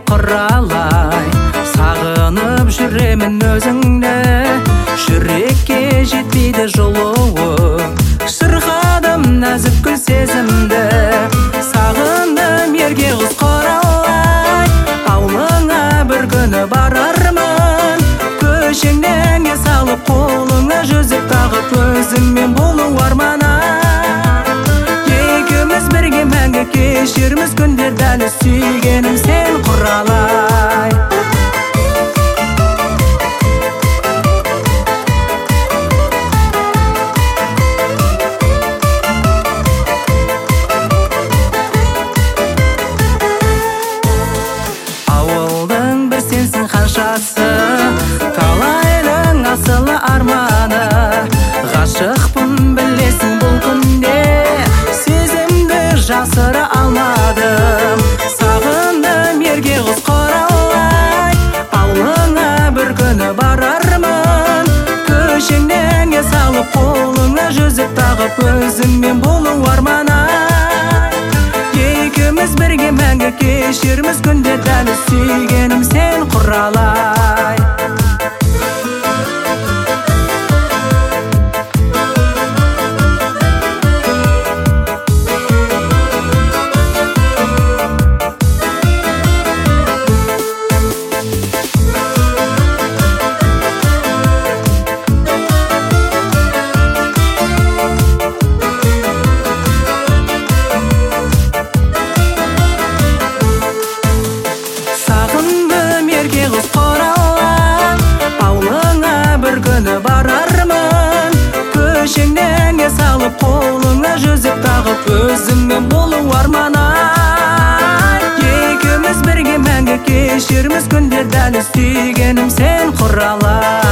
құралай, сағынып жүремін өзіңді. Жүрекке жетпейді жылуың, шырқадым нәзік гүл сезімді. Сағындым ерке қыз құралай, аулыңа бір күні барармын. Көшеңнен салып қолыңа жүзік тағып, өзіңмен болу армана. Екеуміз бірге мәңгі кешерміз күндер дәл сүйгенім сен құралай. Ауылдың бір сенсің қаншасы, талайдың асылы арманы. Ғашықпын білесің бұл күнде, сезімді жасыра алмадым. Сағындым ерке қыз құралай, аулыңа бір күні барармын. Көшеңнен салып қолыңа жүзік тағып, өзіңмен болу армана. Екеуміз бірге мәңгі кешерміз күнде дәл сүйгенім сен құралай. Сағындым ерке қыз құралай, аулыңа бір күні барармын. Көшеңнен салып қолыңа жүзік тағып, өзіңмен болу армана. Екеуміз бірге мәңгі кешерміз күндер дәл сүйгенім сен құралай.